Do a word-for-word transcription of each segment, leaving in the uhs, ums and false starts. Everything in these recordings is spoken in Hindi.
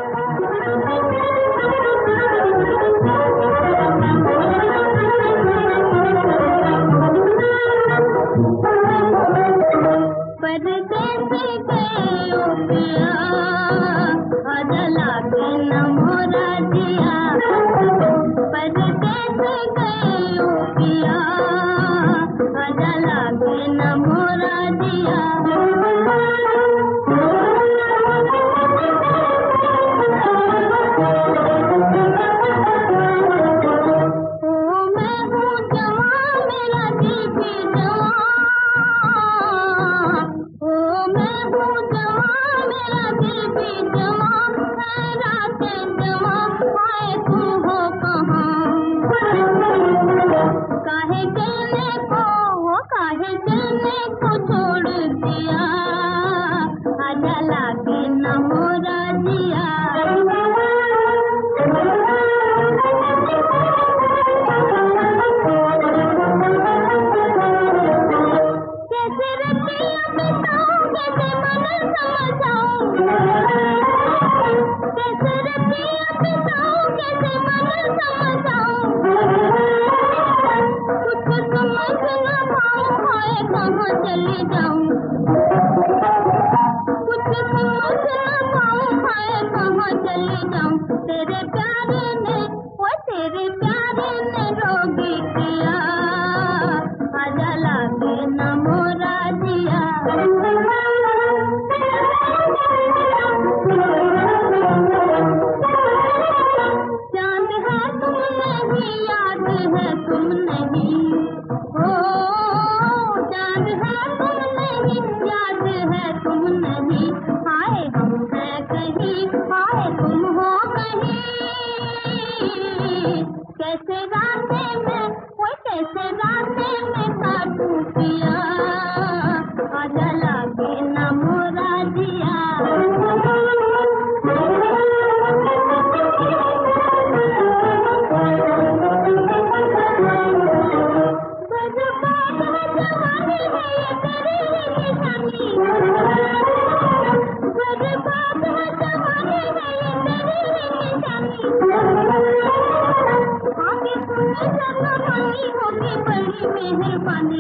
मेहरबानी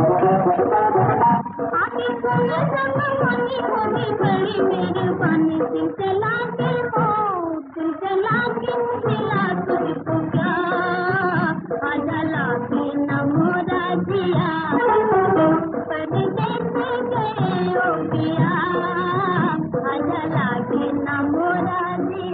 आगे सुनो जमानी होगी बड़ी मेहरबानी दिल चला के हो दिल चला के मिला तुझको क्या आजा लाके न मोरा जिया परदेस गए हो गया आजा लाके न मोरा जिया।